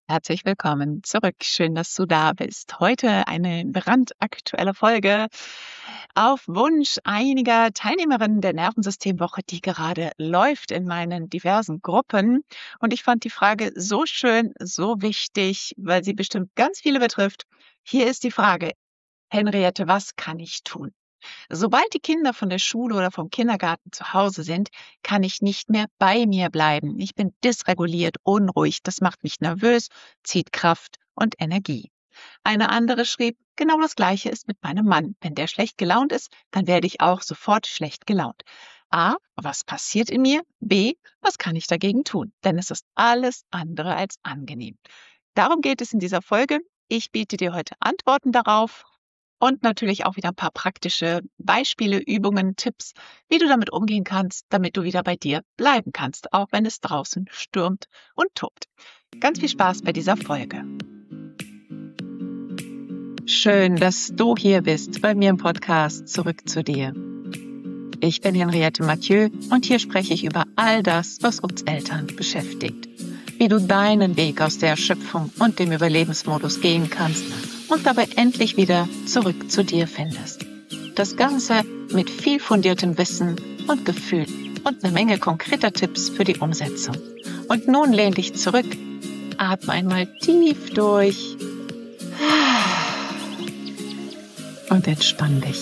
Herzlich willkommen zurück. Schön, dass du da bist. Heute eine brandaktuelle Folge auf Wunsch einiger Teilnehmerinnen der Nervensystemwoche, die gerade läuft in meinen diversen Gruppen. Und ich fand die Frage so schön, so wichtig, weil sie bestimmt ganz viele betrifft. Hier ist die Frage, Henriette, was kann ich tun? Sobald die Kinder von der Schule oder vom Kindergarten zu Hause sind, kann ich nicht mehr bei mir bleiben. Ich bin dysreguliert, unruhig. Das macht mich nervös, zieht Kraft und Energie. Eine andere schrieb, genau das Gleiche ist mit meinem Mann. Wenn der schlecht gelaunt ist, dann werde ich auch sofort schlecht gelaunt. A, was passiert in mir? B, was kann ich dagegen tun? Denn es ist alles andere als angenehm. Darum geht es in dieser Folge. Ich biete dir heute Antworten darauf und natürlich auch wieder ein paar praktische Beispiele, Übungen, Tipps, wie du damit umgehen kannst, damit du wieder bei dir bleiben kannst, auch wenn es draußen stürmt und tobt. Ganz viel Spaß bei dieser Folge. Schön, dass du hier bist bei mir im Podcast Zurück zu dir. Ich bin Henriette Mathieu und hier spreche ich über all das, was uns Eltern beschäftigt. Wie du deinen Weg aus der Erschöpfung und dem Überlebensmodus gehen kannst und dabei endlich wieder zurück zu dir findest. Das Ganze mit viel fundiertem Wissen und Gefühl und eine Menge konkreter Tipps für die Umsetzung. Und nun lehn dich zurück, atme einmal tief durch und entspann dich.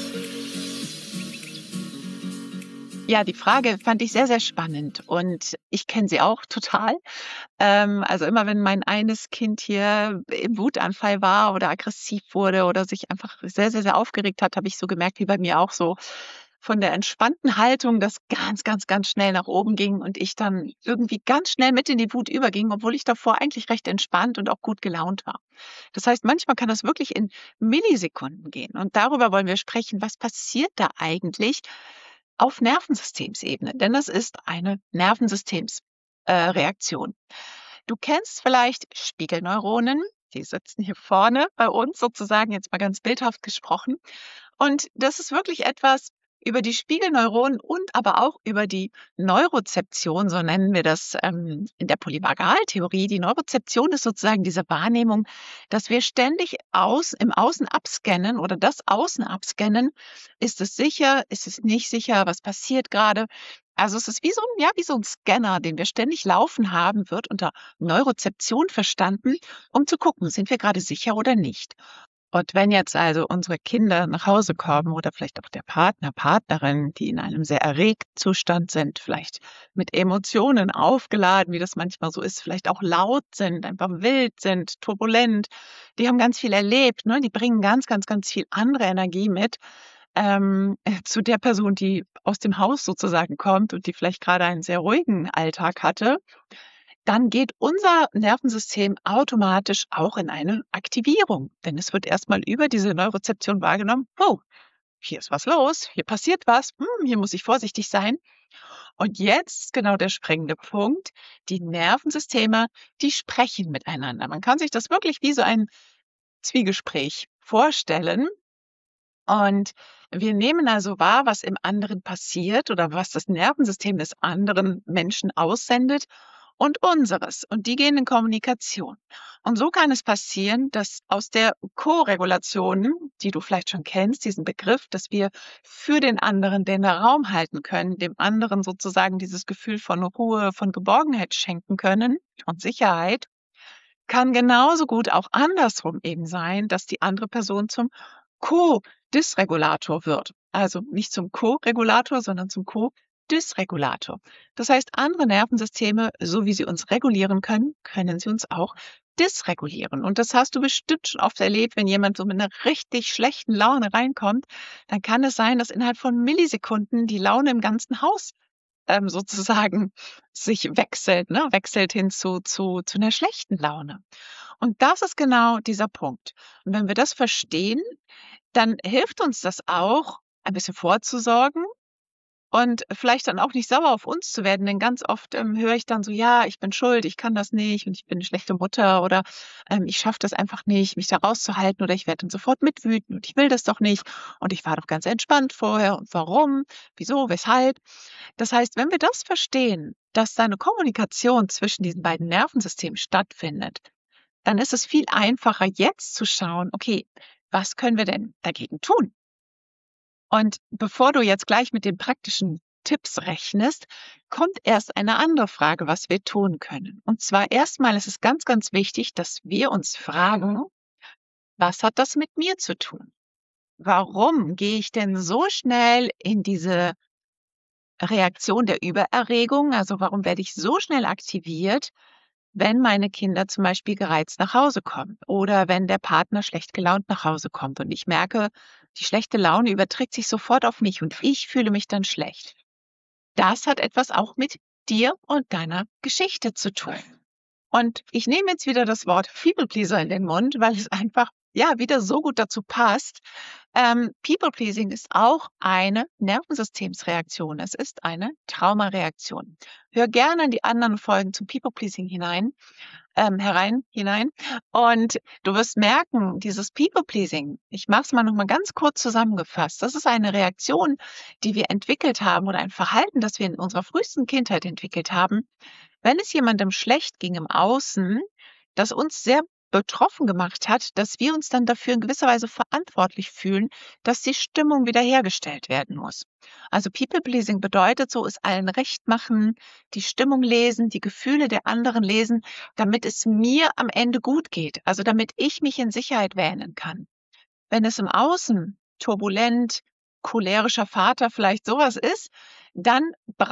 Ja, die Frage fand ich sehr, sehr spannend und ich kenne sie auch total. Also immer wenn mein eines Kind hier im Wutanfall war oder aggressiv wurde oder sich einfach sehr, sehr, sehr aufgeregt hat, habe ich so gemerkt, wie bei mir auch so von der entspannten Haltung das ganz, ganz, ganz schnell nach oben ging und ich dann irgendwie ganz schnell mit in die Wut überging, obwohl ich davor eigentlich recht entspannt und auch gut gelaunt war. Das heißt, manchmal kann das wirklich in Millisekunden gehen und darüber wollen wir sprechen, was passiert da eigentlich auf Nervensystemsebene, denn das ist eine Nervensystemsreaktion. Du kennst vielleicht Spiegelneuronen, die sitzen hier vorne bei uns sozusagen, jetzt mal ganz bildhaft gesprochen. Und das ist wirklich etwas über die Spiegelneuronen und aber auch über die Neurozeption, so nennen wir das in der Polyvagaltheorie. Die Neurozeption ist sozusagen diese Wahrnehmung, dass wir ständig im Außen abscannen oder das Außen abscannen. Ist es sicher? Ist es nicht sicher? Was passiert gerade? Also es ist wie so ein Scanner, den wir ständig laufen haben, wird unter Neurozeption verstanden, um zu gucken, sind wir gerade sicher oder nicht. Und wenn jetzt also unsere Kinder nach Hause kommen oder vielleicht auch der Partner, Partnerin, die in einem sehr erregten Zustand sind, vielleicht mit Emotionen aufgeladen, wie das manchmal so ist, vielleicht auch laut sind, einfach wild sind, turbulent, die haben ganz viel erlebt, ne? Die bringen ganz, ganz, ganz viel andere Energie mit zu der Person, die aus dem Haus sozusagen kommt und die vielleicht gerade einen sehr ruhigen Alltag hatte, dann geht unser Nervensystem automatisch auch in eine Aktivierung. Denn es wird erstmal über diese Neurozeption wahrgenommen, oh, hier ist was los, hier passiert was, hier muss ich vorsichtig sein. Und jetzt genau der springende Punkt, die Nervensysteme, die sprechen miteinander. Man kann sich das wirklich wie so ein Zwiegespräch vorstellen. Und wir nehmen also wahr, was im anderen passiert oder was das Nervensystem des anderen Menschen aussendet und unseres. Und die gehen in Kommunikation. Und so kann es passieren, dass aus der Co-Regulation, die du vielleicht schon kennst, diesen Begriff, dass wir für den anderen den Raum halten können, dem anderen sozusagen dieses Gefühl von Ruhe, von Geborgenheit schenken können und Sicherheit, kann genauso gut auch andersrum eben sein, dass die andere Person zum Co-Dysregulator wird. Also nicht zum Co-Regulator, sondern zum Co-Dysregulator. Das heißt, andere Nervensysteme, so wie sie uns regulieren können, können sie uns auch dysregulieren. Und das hast du bestimmt schon oft erlebt, wenn jemand so mit einer richtig schlechten Laune reinkommt, dann kann es sein, dass innerhalb von Millisekunden die Laune im ganzen Haus sozusagen sich wechselt, ne? Wechselt hin zu einer schlechten Laune. Und das ist genau dieser Punkt. Und wenn wir das verstehen, dann hilft uns das auch, ein bisschen vorzusorgen und vielleicht dann auch nicht sauer auf uns zu werden, denn ganz oft höre ich dann so, ja, ich bin schuld, ich kann das nicht und ich bin eine schlechte Mutter oder ich schaffe das einfach nicht, mich da rauszuhalten oder ich werde dann sofort mitwütend und ich will das doch nicht und ich war doch ganz entspannt vorher und warum, wieso, weshalb. Das heißt, wenn wir das verstehen, dass da eine Kommunikation zwischen diesen beiden Nervensystemen stattfindet, dann ist es viel einfacher, jetzt zu schauen, okay, was können wir denn dagegen tun? Und bevor du jetzt gleich mit den praktischen Tipps rechnest, kommt erst eine andere Frage, was wir tun können. Und zwar erstmal ist es ganz, ganz wichtig, dass wir uns fragen, was hat das mit mir zu tun? Warum gehe ich denn so schnell in diese Reaktion der Übererregung? Also warum werde ich so schnell aktiviert, wenn meine Kinder zum Beispiel gereizt nach Hause kommen oder wenn der Partner schlecht gelaunt nach Hause kommt und ich merke, die schlechte Laune überträgt sich sofort auf mich und ich fühle mich dann schlecht. Das hat etwas auch mit dir und deiner Geschichte zu tun. Und ich nehme jetzt wieder das Wort People Pleaser in den Mund, weil es einfach ja wieder so gut dazu passt. People Pleasing ist auch eine Nervensystemsreaktion. Es ist eine Traumareaktion. Hör gerne in die anderen Folgen zum People Pleasing hinein. Und du wirst merken, dieses People-Pleasing, ich mache es mal nochmal ganz kurz zusammengefasst, das ist eine Reaktion, die wir entwickelt haben oder ein Verhalten, das wir in unserer frühesten Kindheit entwickelt haben, wenn es jemandem schlecht ging im Außen, das uns sehr betroffen gemacht hat, dass wir uns dann dafür in gewisser Weise verantwortlich fühlen, dass die Stimmung wiederhergestellt werden muss. Also People-Pleasing bedeutet so, es allen recht machen, die Stimmung lesen, die Gefühle der anderen lesen, damit es mir am Ende gut geht, also damit ich mich in Sicherheit wähnen kann. Wenn es im Außen turbulent, cholerischer Vater vielleicht sowas ist, dann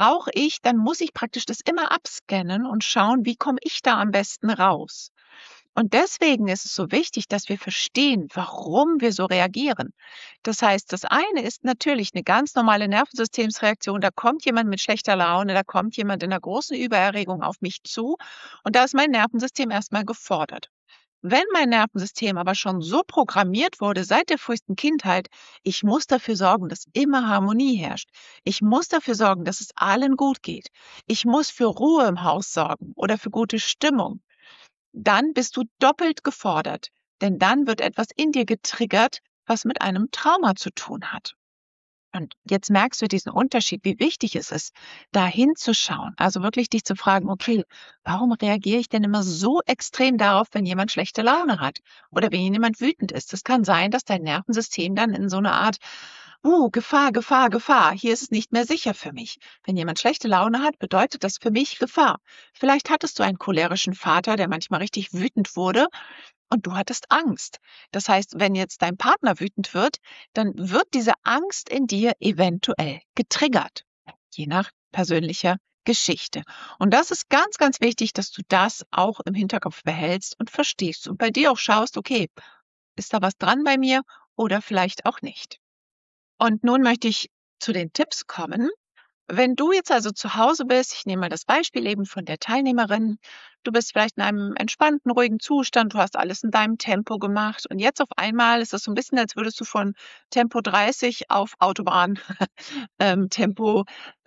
dann muss ich praktisch das immer abscannen und schauen, wie komme ich da am besten raus. Und deswegen ist es so wichtig, dass wir verstehen, warum wir so reagieren. Das heißt, das eine ist natürlich eine ganz normale Nervensystemsreaktion. Da kommt jemand mit schlechter Laune, da kommt jemand in einer großen Übererregung auf mich zu und da ist mein Nervensystem erstmal gefordert. Wenn mein Nervensystem aber schon so programmiert wurde seit der frühesten Kindheit, ich muss dafür sorgen, dass immer Harmonie herrscht. Ich muss dafür sorgen, dass es allen gut geht. Ich muss für Ruhe im Haus sorgen oder für gute Stimmung. Dann bist du doppelt gefordert, denn dann wird etwas in dir getriggert, was mit einem Trauma zu tun hat. Und jetzt merkst du diesen Unterschied, wie wichtig es ist, da hinzuschauen. Also wirklich dich zu fragen, okay, warum reagiere ich denn immer so extrem darauf, wenn jemand schlechte Laune hat oder wenn jemand wütend ist? Es kann sein, dass dein Nervensystem dann in so eine Art, Gefahr, Gefahr, Gefahr. Hier ist es nicht mehr sicher für mich. Wenn jemand schlechte Laune hat, bedeutet das für mich Gefahr. Vielleicht hattest du einen cholerischen Vater, der manchmal richtig wütend wurde und du hattest Angst. Das heißt, wenn jetzt dein Partner wütend wird, dann wird diese Angst in dir eventuell getriggert, je nach persönlicher Geschichte. Und das ist ganz, ganz wichtig, dass du das auch im Hinterkopf behältst und verstehst und bei dir auch schaust, okay, ist da was dran bei mir oder vielleicht auch nicht. Und nun möchte ich zu den Tipps kommen. Wenn du jetzt also zu Hause bist, ich nehme mal das Beispiel eben von der Teilnehmerin, du bist vielleicht in einem entspannten, ruhigen Zustand, du hast alles in deinem Tempo gemacht und jetzt auf einmal ist es so ein bisschen, als würdest du von Tempo 30 auf Autobahn Tempo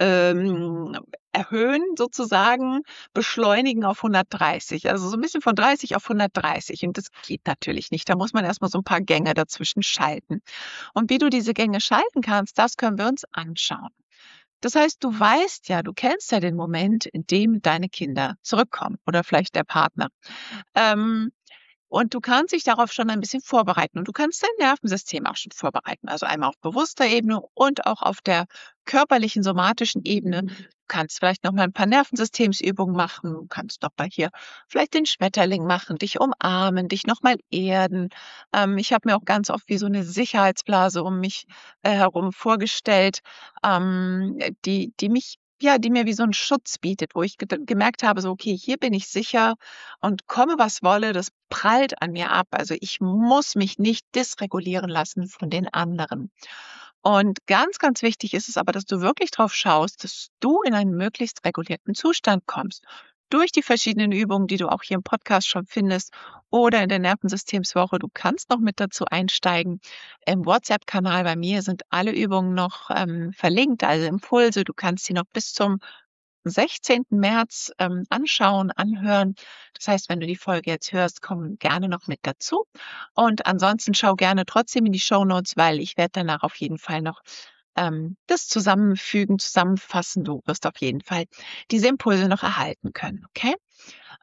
erhöhen sozusagen, beschleunigen auf 130. Also so ein bisschen von 30 auf 130 und das geht natürlich nicht. Da muss man erst mal so ein paar Gänge dazwischen schalten. Und wie du diese Gänge schalten kannst, das können wir uns anschauen. Das heißt, du kennst ja den Moment, in dem deine Kinder zurückkommen oder vielleicht der Partner. Ähm, und du kannst dich darauf schon ein bisschen vorbereiten und du kannst dein Nervensystem auch schon vorbereiten. Also einmal auf bewusster Ebene und auch auf der körperlichen, somatischen Ebene. Du kannst vielleicht noch mal ein paar Nervensystemsübungen machen. Du kannst noch mal hier vielleicht den Schmetterling machen, dich umarmen, dich noch mal erden. Ich habe mir auch ganz oft wie so eine Sicherheitsblase um mich herum vorgestellt, ähm, die mir wie so einen Schutz bietet, wo ich gemerkt habe, so okay, hier bin ich sicher und komme, was wolle, das prallt an mir ab. Also ich muss mich nicht dysregulieren lassen von den anderen. Und ganz, ganz wichtig ist es aber, dass du wirklich drauf schaust, dass du in einen möglichst regulierten Zustand kommst. Durch die verschiedenen Übungen, die du auch hier im Podcast schon findest oder in der Nervensystemswoche. Du kannst noch mit dazu einsteigen. Im WhatsApp-Kanal bei mir sind alle Übungen noch verlinkt, also Impulse. Du kannst sie noch bis zum 16. März anschauen, anhören. Das heißt, wenn du die Folge jetzt hörst, komm gerne noch mit dazu. Und ansonsten schau gerne trotzdem in die Shownotes, weil ich werde danach auf jeden Fall noch das zusammenfügen, zusammenfassen. Du wirst auf jeden Fall diese Impulse noch erhalten können, okay?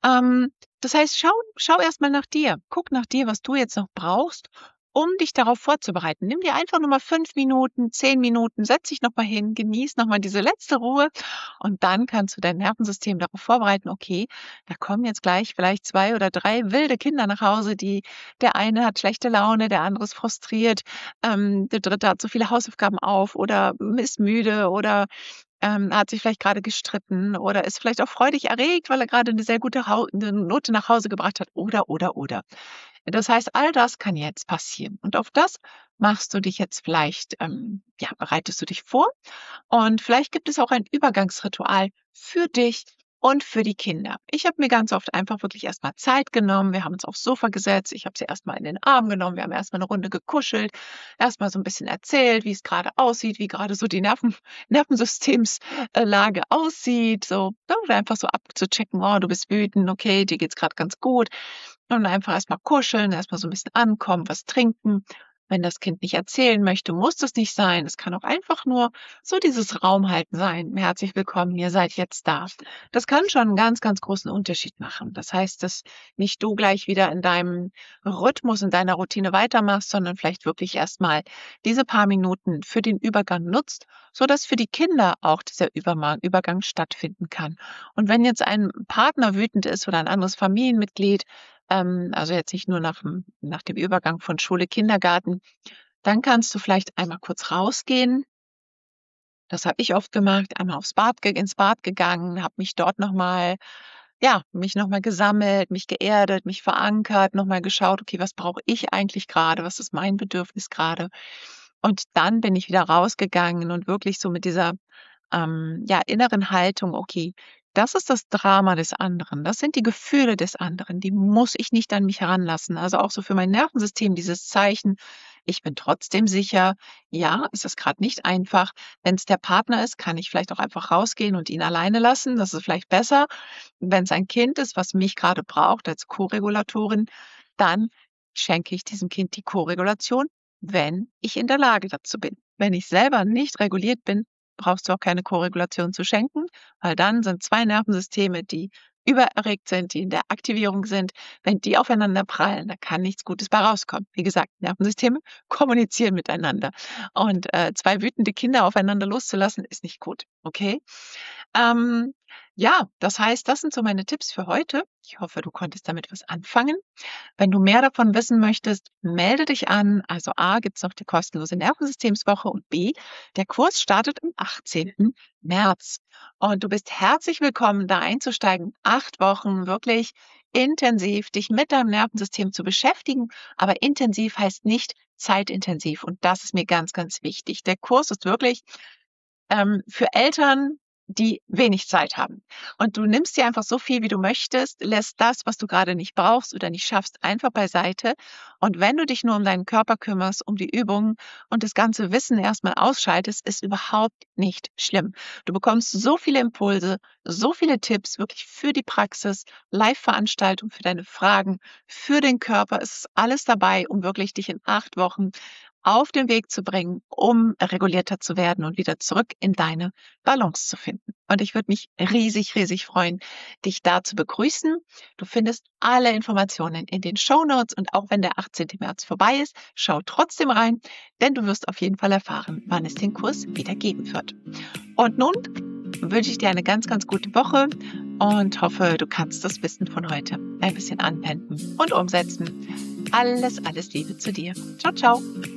Das heißt, schau erst mal nach dir. Guck nach dir, was du jetzt noch brauchst, um dich darauf vorzubereiten. Nimm dir einfach nur mal 5 Minuten, 10 Minuten, setz dich noch mal hin, genieß noch mal diese letzte Ruhe und dann kannst du dein Nervensystem darauf vorbereiten: „Okay, da kommen jetzt gleich vielleicht 2 oder 3 wilde Kinder nach Hause, der eine hat schlechte Laune, der andere ist frustriert, der dritte hat so viele Hausaufgaben auf oder ist müde oder hat sich vielleicht gerade gestritten oder ist vielleicht auch freudig erregt, weil er gerade eine sehr gute 'ne Note nach Hause gebracht hat oder. Das heißt, all das kann jetzt passieren und auf das machst du dich jetzt vielleicht ja, bereitest du dich vor und vielleicht gibt es auch ein Übergangsritual für dich und für die Kinder. Ich habe mir ganz oft einfach wirklich erst mal Zeit genommen. Wir haben uns aufs Sofa gesetzt. Ich habe sie erst mal in den Arm genommen. Wir haben erst mal 'ne Runde gekuschelt, erst mal so 'n bisschen erzählt, wie es gerade aussieht, wie gerade so die Nervensystemslage aussieht, so, ne, oder einfach so abzuchecken: „Oh, du bist wütend, okay, dir geht's gerade ganz gut.“ Und einfach erst mal kuscheln, erst mal so 'n bisschen ankommen, was trinken. Wenn das Kind nicht erzählen möchte, muss das nicht sein. Es kann auch einfach nur so dieses Raum halten sein. Herzlich willkommen, ihr seid jetzt da. Das kann schon einen ganz, ganz großen Unterschied machen. Das heißt, dass nicht du gleich wieder in deinem Rhythmus, in deiner Routine weitermachst, sondern vielleicht wirklich erst mal diese paar Minuten für den Übergang nutzt, sodass für die Kinder auch dieser Übergang stattfinden kann. Und wenn jetzt ein Partner wütend ist oder ein anderes Familienmitglied, also jetzt nicht nur nach dem Übergang von Schule, Kindergarten, dann kannst du vielleicht einmal kurz rausgehen. Das habe ich oft gemacht, einmal ins Bad gegangen, habe mich dort noch mal mich noch mal gesammelt, mich geerdet, mich verankert, noch mal geschaut: „Okay, was brauche ich eigentlich gerade? Was ist mein Bedürfnis gerade?“ Und dann bin ich wieder rausgegangen und wirklich so mit dieser ja, inneren Haltung, okay, das ist das Drama des anderen. Das sind die Gefühle des anderen. Die muss ich nicht an mich heranlassen. Also auch so für mein Nervensystem dieses Zeichen, ich bin trotzdem sicher. Ja, es ist gerade nicht einfach. Wenn es der Partner ist, kann ich vielleicht auch einfach rausgehen und ihn alleine lassen. Das ist vielleicht besser. Wenn es ein Kind ist, was mich gerade braucht als Co-Regulatorin, dann schenke ich diesem Kind die Co-Regulation, wenn ich in der Lage dazu bin. Wenn ich selber nicht reguliert bin, brauchst du auch keine Koregulation zu schenken, weil dann sind 2 Nervensysteme, die übererregt sind, die in der Aktivierung sind. Wenn die aufeinander prallen, da kann nichts Gutes bei rauskommen. Wie gesagt, Nervensysteme kommunizieren miteinander und 2 wütende Kinder aufeinander loszulassen, ist nicht gut, okay? Ähm, ja, das heißt, das sind so meine Tipps für heute. Ich hoffe, du konntest damit was anfangen. Wenn du mehr davon wissen möchtest, melde dich an. Also A, gibt es noch die kostenlose Nervensystemswoche und B, der Kurs startet am 18. März. Und du bist herzlich willkommen, da einzusteigen. 8 Wochen wirklich intensiv dich mit deinem Nervensystem zu beschäftigen. Aber intensiv heißt nicht zeitintensiv. Und das ist mir ganz, ganz wichtig. Der Kurs ist wirklich für Eltern, die wenig Zeit haben. Und du nimmst dir einfach so viel, wie du möchtest, lässt das, was du gerade nicht brauchst oder nicht schaffst, einfach beiseite. Und wenn du dich nur um deinen Körper kümmerst, um die Übungen und das ganze Wissen erstmal ausschaltest, ist überhaupt nicht schlimm. Du bekommst so viele Impulse, so viele Tipps wirklich für die Praxis, Live-Veranstaltung für deine Fragen, für den Körper. Es ist alles dabei, um wirklich dich in 8 Wochen auf den Weg zu bringen, um regulierter zu werden und wieder zurück in deine Balance zu finden. Und ich würde mich riesig, riesig freuen, dich da zu begrüßen. Du findest alle Informationen in den Shownotes und auch wenn der 18. März vorbei ist, schau trotzdem rein, denn du wirst auf jeden Fall erfahren, wann es den Kurs wieder geben wird. Und nun wünsche ich dir eine ganz, ganz gute Woche und hoffe, du kannst das Wissen von heute ein bisschen anwenden und umsetzen. Alles, alles Liebe zu dir. Ciao, ciao.